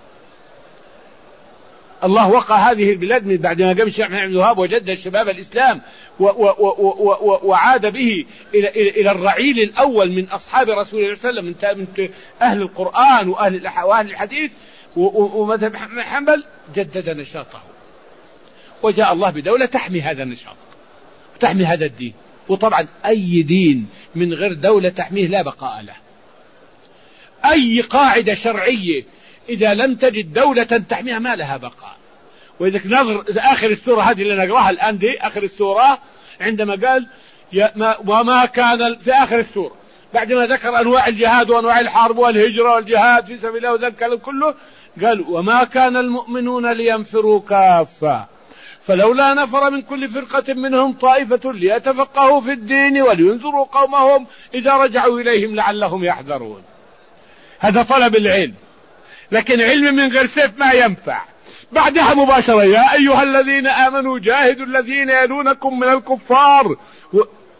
الله وقى هذه البلاد من بعد ما قام الشيخ محمد بن الوهاب وجدد شباب الإسلام و و و و وعاد به إلى, إلى, إلى الرعيل الأول من أصحاب رسول الله صلى الله عليه وسلم، من أهل القرآن وأهل, وأهل الحديث ومذهب حنبل، جدد نشاطه، وجاء الله بدولة تحمي هذا النشاط وتحمي هذا الدين. وطبعا أي دين من غير دولة تحميه لا بقاء له. أي قاعدة شرعية إذا لم تجد دولة تحميها ما لها بقاء. وإذا نظر آخر السورة هذه اللي نقراها الآن دي، آخر السورة عندما قال يا ما وما كان في آخر السورة بعد ما ذكر أنواع الجهاد وأنواع الحرب والهجرة والجهاد في سبيل الله وذلك كله، قال وما كان المؤمنون لينفروا كافة فلولا نفر من كل فرقة منهم طائفة ليتفقهوا في الدين ولينذروا قومهم إذا رجعوا إليهم لعلهم يحذرون. هذا طلب العلم، لكن علم من غير سيف ما ينفع. بعدها مباشرة يا أيها الذين آمنوا جاهدوا الذين يلونكم من الكفار و...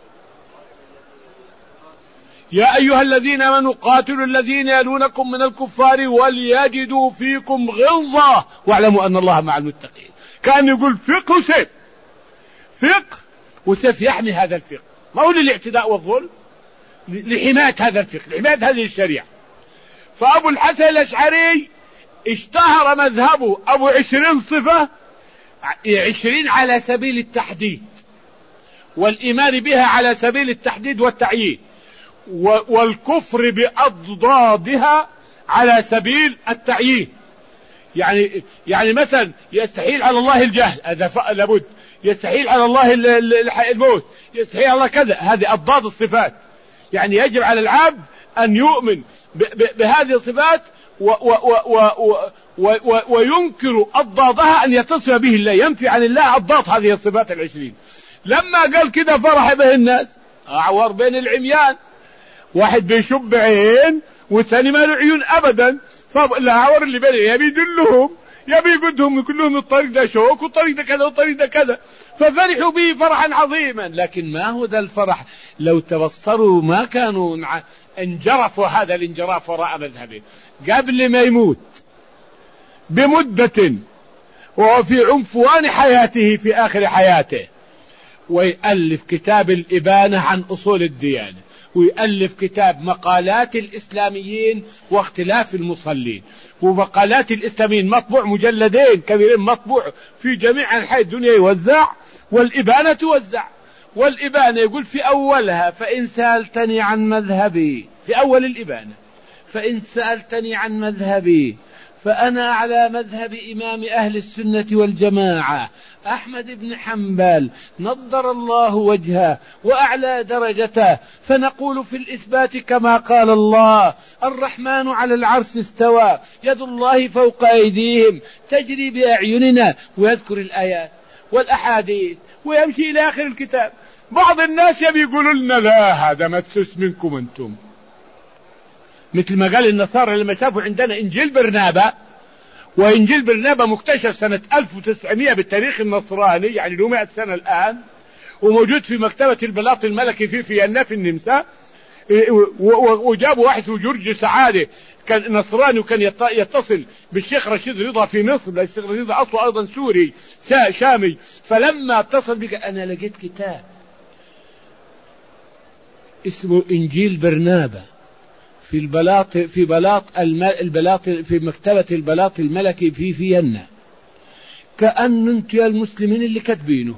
يا أيها الذين آمنوا قاتلوا الذين يلونكم من الكفار وليجدوا فيكم غلظة واعلموا أن الله مع المتقين. كان يقول فقه وسيف، فقه وسيف يحمي هذا الفقه، ما هو للاعتداء والظلم، لحماية هذا الفقه، لحماية هذه الشريعة. فأبو الحسن الأشعري اشتهر مذهبه أبو عشرين صفة، عشرين على سبيل التحديد والإيمان بها على سبيل التحديد والتعيين، والكفر بأضدادها على سبيل التعيين. يعني يعني مثلا يستحيل على الله الجهل، هذا لابد، يستحيل على الله الموت، يستحيل على الله كذا، هذه أضداد الصفات. يعني يجب على العبد أن يؤمن بهذه الصفات وينكر أضدادها أن يتصف به الله، ينفي عن الله أضداد هذه الصفات العشرين. لما قال كده فرح به الناس، أعور بين العميان، واحد بيشب عين والثاني ما له عيون أبدا، فالأعور اللي بين يبي يدلهم، يبي يقدهم كلهم الطريق ده شوك والطريق ده كذا والطريق ده كذا، ففرحوا به فرحا عظيما. لكن ما هو ذا الفرح؟ لو تبصروا ما كانوا انجرفوا هذا الانجراف وراء مذهبه قبل ما يموت بمدة، وهو في عنفوان حياته في آخر حياته، ويألف كتاب الإبانة عن أصول الديانة، ويألف كتاب مقالات الإسلاميين واختلاف المصلين، ومقالات الإسلاميين مطبوع مجلدين كبيرين مطبوع في جميع أنحاء الدنيا يوزع، والإبانة توزع. والإبانة يقول في أولها: فإن سألتني عن مذهبي، في أول الإبانة: فإن سألتني عن مذهبي فأنا على مذهب إمام أهل السنة والجماعة أحمد بن حنبل نضر الله وجهه وأعلى درجته، فنقول في الإثبات كما قال الله: الرحمن على العرش استوى، يد الله فوق أيديهم تجري بأعيننا، ويذكر الآيات والأحاديث ويمشي إلى آخر الكتاب. بعض الناس يبي يقولوا لنا: لا، هذا مدسوس منكم أنتم، مثل ما قال النصارى لما شافوا عندنا إنجيل برنابا، وإنجيل برنابا مكتشف سنة ألف وتسعمائة بالتاريخ النصراني، يعني له مئة سنة الآن، وموجود في مكتبة البلاط الملكي في فيينا في النمسا. وجابوا واحد في جورج سعادة كان نصراني وكان يتصل بالشيخ رشيد رضا في مصر، لأن الشيخ رشيد رضا أصله أيضا سوري شامي. فلما اتصل بك أنا لقيت كتاب اسمه إنجيل برنابا في البلاط في بلاط البلاط في مكتبة البلاط الملكي في فيينا، كأن انتم يا المسلمين اللي كاتبينه،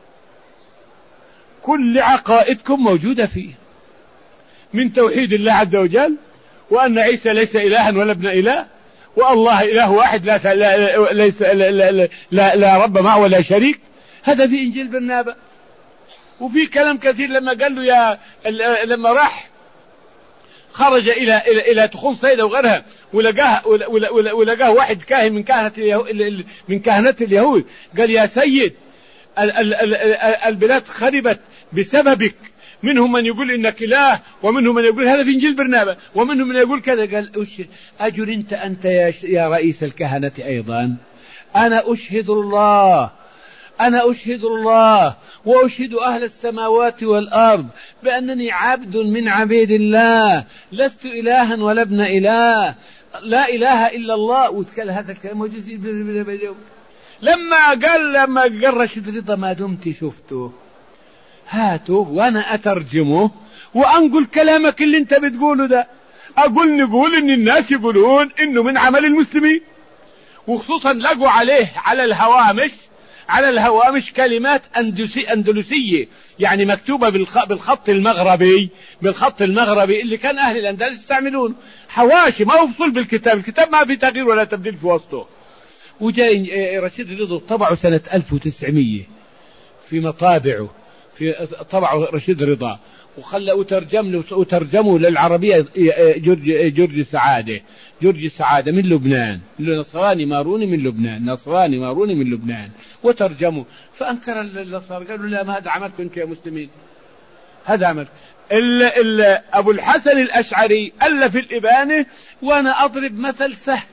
كل عقائدكم موجودة فيه، من توحيد الله عز وجل، وأن عيسى ليس إلها ولا ابن إله، والله إله واحد لا لا ليس لا, لا, لا, لا رب معه ولا شريك. هذا في إنجيل برنابا. وفي كلام كثير لما قال له يا لما راح خرج إلى إلى إلى تخوم صيدا وغيرها، ولقاه ولقاه واحد كاهن من كهنة اليهود من كهنة اليهود، قال: يا سيد، البلاد خربت بسببك، منهم من يقول إنك إله، ومنهم من يقول هذا في إنجيل برنابا، ومنهم من يقول كذا. قال: أجل أنت أنت يا, يا رئيس الكهنة أيضا، أنا أشهد الله أنا أشهد الله وأشهد أهل السماوات والأرض بأنني عبد من عبيد الله، لست إلها ولا ابن إله، لا إله إلا الله. وتكلم هذا الكلام لما قال لما قال رشيد رضا: ما دمت شفته هاته وأنا أترجمه وأنقل كلامك اللي أنت بتقوله ده. أقول نقول إن الناس يقولون إنه من عمل المسلمين، وخصوصا لقوا عليه على الهوامش على الهوامش كلمات أندلسي أندلسية، يعني مكتوبة بالخط المغربي بالخط المغربي اللي كان أهل الأندلس يستعملون، حواشي ما هو فصل بالكتاب، الكتاب ما في تغيير ولا تبديل في وسطه. وجاء رشيد رضا طبعه سنة ألف وتسعمائة في مطابعه، في طبعه رشيد رضا، وخلى وترجم له وترجمه للعربية جورج جورج سعادة جورج سعادة من لبنان، نصراني ماروني من لبنان نصراني ماروني من لبنان وترجمه. فأنكر النصارى، قالوا: لا، ما هذا عملكم أنتم يا مسلمين، هذا عمل. ال ال أبو الحسن الأشعري ألف الإبانة، وأنا أضرب مثل سهل: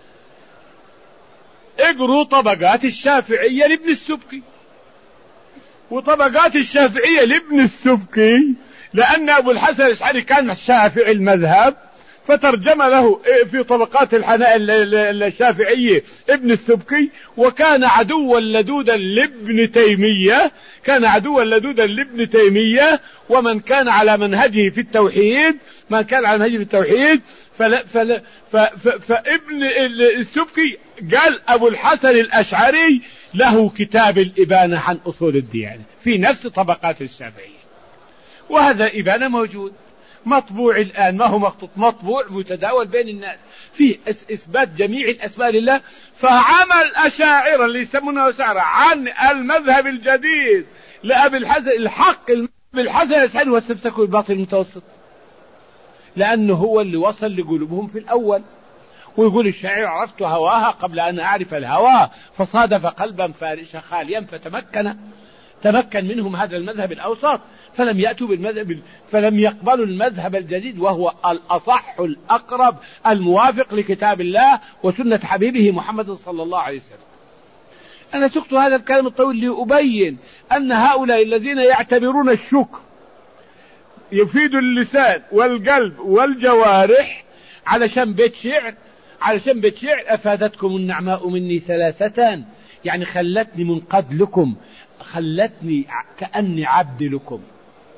اقروا طبقات الشافعية لابن السبكي، وطبقات الشافعية لابن السبكي، لأن أبو الحسن الأشعري كان شافعي المذهب، فترجم له في طبقات الشافعية ابن السبكي، وكان عدوا لدودا لابن تيمية كان عدوا لدودا لابن تيمية ومن كان على منهجه في التوحيد من كان على منهجه في التوحيد فلا فلا فابن السبكي قال أبو الحسن الأشعري له كتاب الإبانة عن أصول الديانة في نفس طبقات الشافعية، وهذا إبانة موجود مطبوع الآن، ما هو مخطوط، مطبوع متداول بين الناس فيه إثبات جميع الأسماء لله. فعمل أشاعرة اللي يسمونه أشاعرة عن المذهب الجديد لأبي الحسن الحق بالحسن الأشعري واستمسكوا بالباطل المتوسط، لأنه هو اللي وصل لقلوبهم في الأول. ويقول الشاعر: عرفت هواها قبل أن أعرف الهوى، فصادف قلبا فارشا خاليا فتمكن تمكن منهم هذا المذهب الأوسط، فلم يأتوا بالمذهب فلم يقبلوا المذهب الجديد وهو الأصح الأقرب الموافق لكتاب الله وسنة حبيبه محمد صلى الله عليه وسلم. أنا سقت هذا الكلام الطويل لأبين أن هؤلاء الذين يعتبرون الشكر يفيد اللسان والقلب والجوارح علشان بيت شعر علشان بيت شعر أفادتكم النعماء مني ثلاثة، يعني خلتني منقاد لكم، خلتني كأني عبد لكم،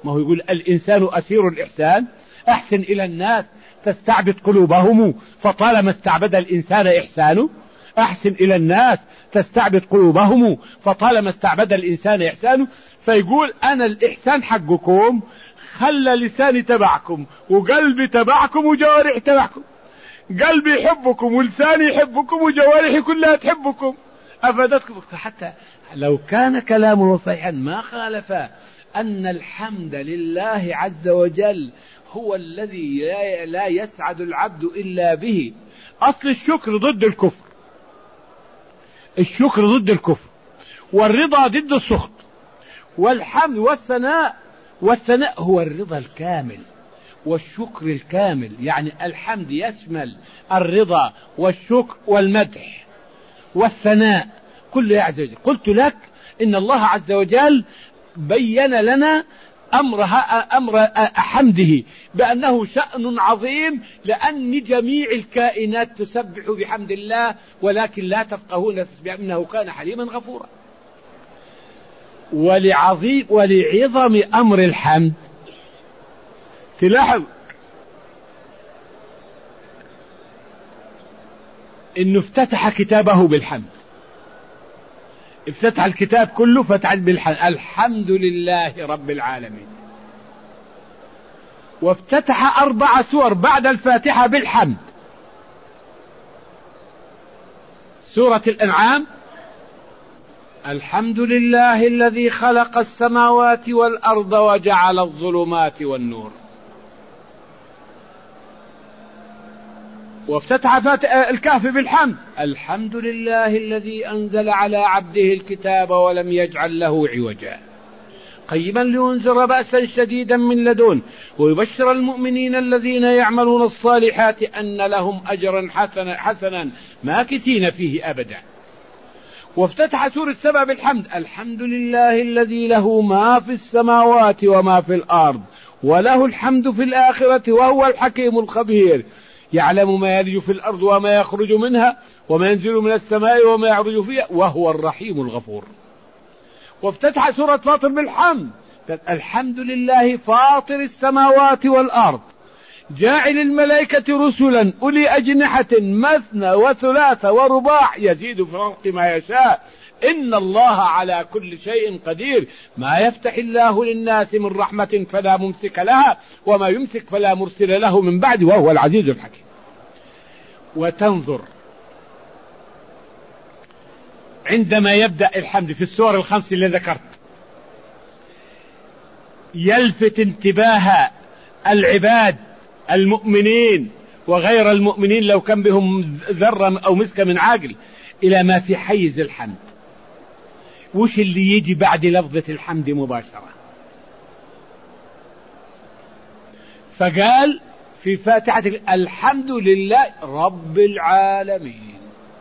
ما هو يقول الإنسان أسير الإحسان، أحسن إلى الناس تستعبد قلوبهم، فطالما استعبد الإنسان إحسانه. أحسن إلى الناس تستعبد قلوبهم، فطالما استعبد الإنسان إحسانه. فيقول أنا الإحسان حقكم خلى لساني تبعكم، وقلبي تبعكم، وجوارحي تبعكم. قلبي يحبكم، ولساني يحبكم، وجوارحي كلها تحبكم. أفادتكم. حتى لو كان كلامه صحيحا ما خالف أن الحمد لله عز وجل هو الذي لا يسعد العبد إلا به. أصل الشكر ضد الكفر، الشكر ضد الكفر، والرضا ضد السخط، والحمد والثناء، والثناء هو الرضا الكامل والشكر الكامل. يعني الحمد يشمل الرضا والشكر والمدح والثناء كله عز وجل. قلت لك إن الله عز وجل بين لنا أمرها أمر حمده بأنه شأن عظيم، لأن جميع الكائنات تسبح بحمد الله ولكن لا تفقهون تسبيح، إنه كان حليما غفورا. ولعظيم ولعظم أمر الحمد تلاحظ إنه افتتح كتابه بالحمد، افتتح الكتاب كله فتح بالحمد، الحمد لله رب العالمين. وافتتح أربع سور بعد الفاتحة بالحمد. سورة الأنعام الحمد لله الذي خلق السماوات والأرض وجعل الظلمات والنور. وافتتح الكهف بالحمد، الحمد لله الذي أنزل على عبده الكتاب ولم يجعل له عوجا قيما لينذر بأسا شديدا من لدن ويبشر المؤمنين الذين يعملون الصالحات أن لهم أجرا حسنا, حسنا ماكثين فيه أبدا. وافتتح سورة السبع بالحمد، الحمد لله الذي له ما في السماوات وما في الأرض وله الحمد في الآخرة وهو الحكيم الخبير، يعلم ما يلج في الأرض وما يخرج منها وما ينزل من السماء وما يعرج فيها وهو الرحيم الغفور. وافتتح سورة فاطر بالحمد، الحمد لله فاطر السماوات والأرض جاعل الملائكة رسلا أولي أجنحة مثنى وثلاث ورباع يزيد في الخلق ما يشاء إن الله على كل شيء قدير. ما يفتح الله للناس من رحمة فلا ممسك لها وما يمسك فلا مرسل له من بعد وهو العزيز الحكيم. وتنظر عندما يبدأ الحمد في السور الخمس اللي ذكرت يلفت انتباه العباد المؤمنين وغير المؤمنين لو كان بهم ذرة أو مسكة من عاقل إلى ما في حيز الحمد. وش اللي يجي بعد لفظة الحمد مباشرة؟ فقال في فاتحة الحمد لله رب العالمين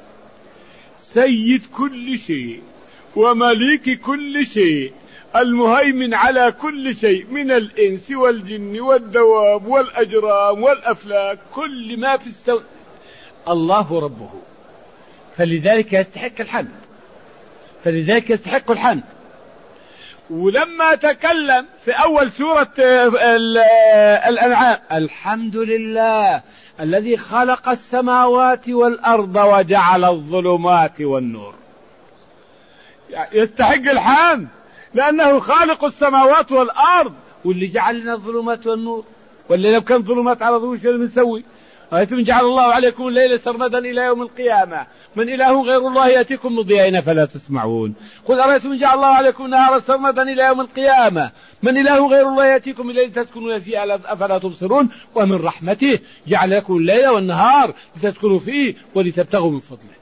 سيد كل شيء ومليك كل شيء المهيمن على كل شيء من الإنس والجن والدواب والأجرام والأفلاك كل ما في السو... الله ربه، فلذلك يستحق الحمد، فلذلك يستحق الحمد. ولما تكلم في أول سورة الأنعام الحمد لله الذي خلق السماوات والأرض وجعل الظلمات والنور، يستحق الحمد لأنه خالق السماوات والأرض واللي جعل لنا الظلمات والنور. واللي لو كان ظلمات على ظلمات شو بنسوي؟ أيتم جعل الله عليكم الليل سرمدا إلى يوم القيامة من إله غير الله يأتيكم مضيئين فلا تسمعون. قل أرأيتم جعل الله عليكم نهارا سرمدا إلى يوم القيامة من إله غير الله يأتيكم الليل تسكنون فيه أفلا تبصرون. ومن رحمته جعل لكم الليل والنهار لتسكنوا فيه ولتبتغوا من فضله.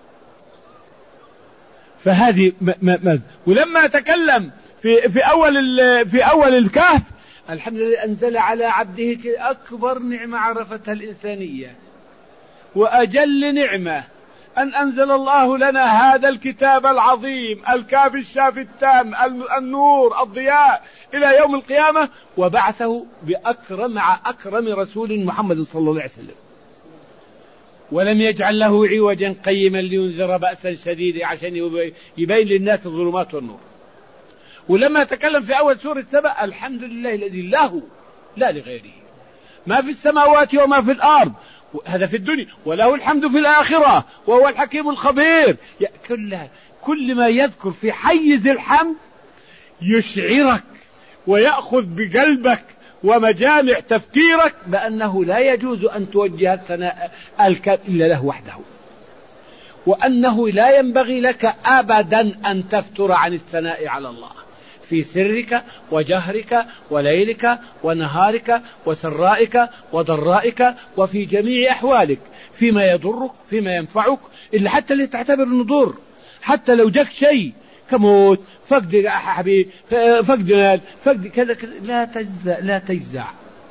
فهذه م- م- م- ولما تكلم في في أول في أول الكهف الحمد لله أنزل على عبده أكبر نعمة عرفتها الإنسانية وأجل نعمة أن أنزل الله لنا هذا الكتاب العظيم الكافي الشافي التام النور الضياء إلى يوم القيامة وبعثه بأكرم مع أكرم رسول محمد صلى الله عليه وسلم ولم يجعل له عوجا قيما لينذر بأسا شديدا عشان يبين للناس الظلمات والنور. ولما تكلم في أول سورة سبأ الحمد لله الذي له لا لغيره ما في السماوات وما في الأرض، هذا في الدنيا، وله الحمد في الآخرة وهو الحكيم الخبير. كلها كل ما يذكر في حيز الحمد يشعرك ويأخذ بقلبك ومجامع تفكيرك بأنه لا يجوز أن توجه الثناء إلا له وحده، وأنه لا ينبغي لك أبدا أن تفتر عن الثناء على الله في سرك وجهرك وليلك ونهارك وسرائك وضرائك وفي جميع أحوالك، فيما يضرك فيما ينفعك، إلا حتى اللي تعتبر أنه ضر، حتى لو جاك شيء كموت فقد حبيب فقد مال فقد كذا كذا لا تجزع لا تجزع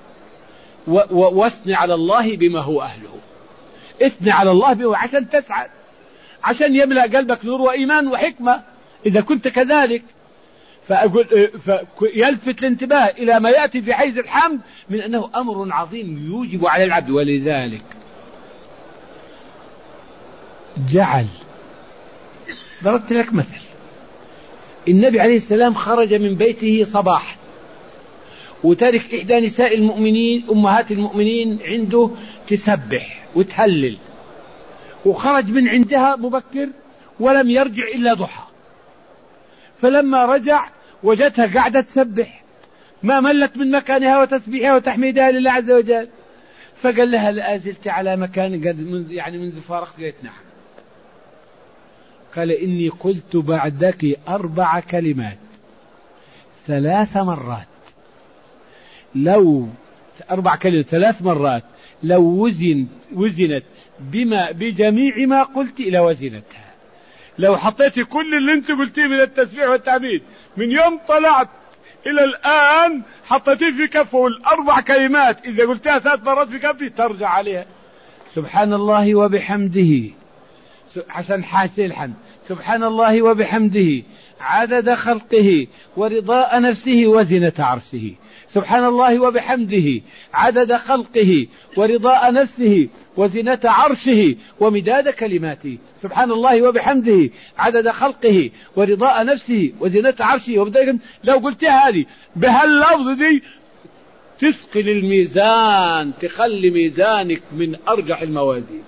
واثني على الله بما هو أهله. اثني على الله بما عشان تسعد، عشان يملأ قلبك نور وإيمان وحكمة إذا كنت كذلك. فأقول فيلفت الانتباه إلى ما يأتي في حيز الحمد من أنه أمر عظيم يوجب على العبد. ولذلك جعل، ضربت لك مثل، النبي عليه السلام خرج من بيته صباحا وترك إحدى نساء المؤمنين أمهات المؤمنين عنده تسبح وتهلل، وخرج من عندها مبكر ولم يرجع إلا ضحى. فلما رجع وجدتها قاعدة تسبح ما ملت من مكانها وتسبيحها وتحميدها لله عز وجل. فقال لها لا زلت على مكان قد منذ يعني منذ فارقت؟ قالت نعم. قال إني قلت بعدك أربع كلمات ثلاث مرات، لو أربع كلمات ثلاث مرات لو وزن وزنت بما بجميع ما قلت إلى وزنتها. لو حطيت كل اللي انت قلتيه من التسبيح والتعبيد من يوم طلعت إلى الآن حطيتيه في كفه، الأربع كلمات إذا قلتها ثلاث مرات في كفه ترجع عليها سبحان الله وبحمده عشان حاسين الحمد، سبحان الله وبحمده عدد خلقه ورضاء نفسه وزنة عرشه، سبحان الله وبحمده عدد خلقه ورضاء نفسه وزنة عرشه ومداد كلماته، سبحان الله وبحمده عدد خلقه ورضاء نفسه وزنة عرشه ومداد. لو قلتها هذه بهاللفظ دي تثقل الميزان، تخلي ميزانك من أرجح الموازين.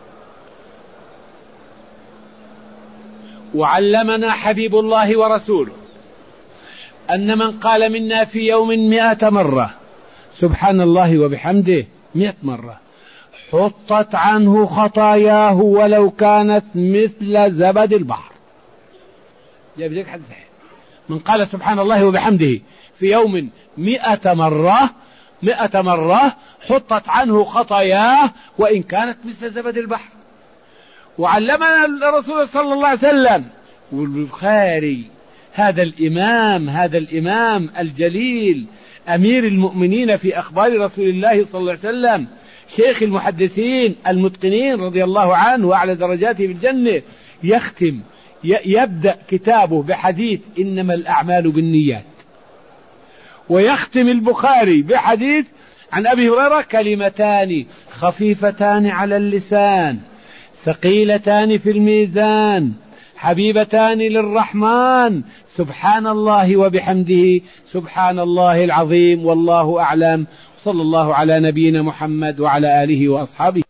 وعلمنا حبيب الله ورسوله أن من قال منا في يوم مئة مرة سبحان الله وبحمده مئة مرة حطت عنه خطاياه ولو كانت مثل زبد البحر. جايب حديث من قال سبحان الله وبحمده في يوم مئة مرة مئة مرة حطت عنه خطاياه وإن كانت مثل زبد البحر. وعلمنا الرسول صلى الله عليه وسلم والبخاري هذا الإمام هذا الإمام الجليل أمير المؤمنين في أخبار رسول الله صلى الله عليه وسلم، شيخ المحدثين المتقنين رضي الله عنه وأعلى درجاته في الجنة، يختم يبدأ كتابه بحديث إنما الأعمال بالنيات، ويختم البخاري بحديث عن أبي هريرة كلمتان خفيفتان على اللسان ثقيلتان في الميزان حبيبتان للرحمن سبحان الله وبحمده سبحان الله العظيم والله أعلم. صلى الله على نبينا محمد وعلى آله وأصحابه.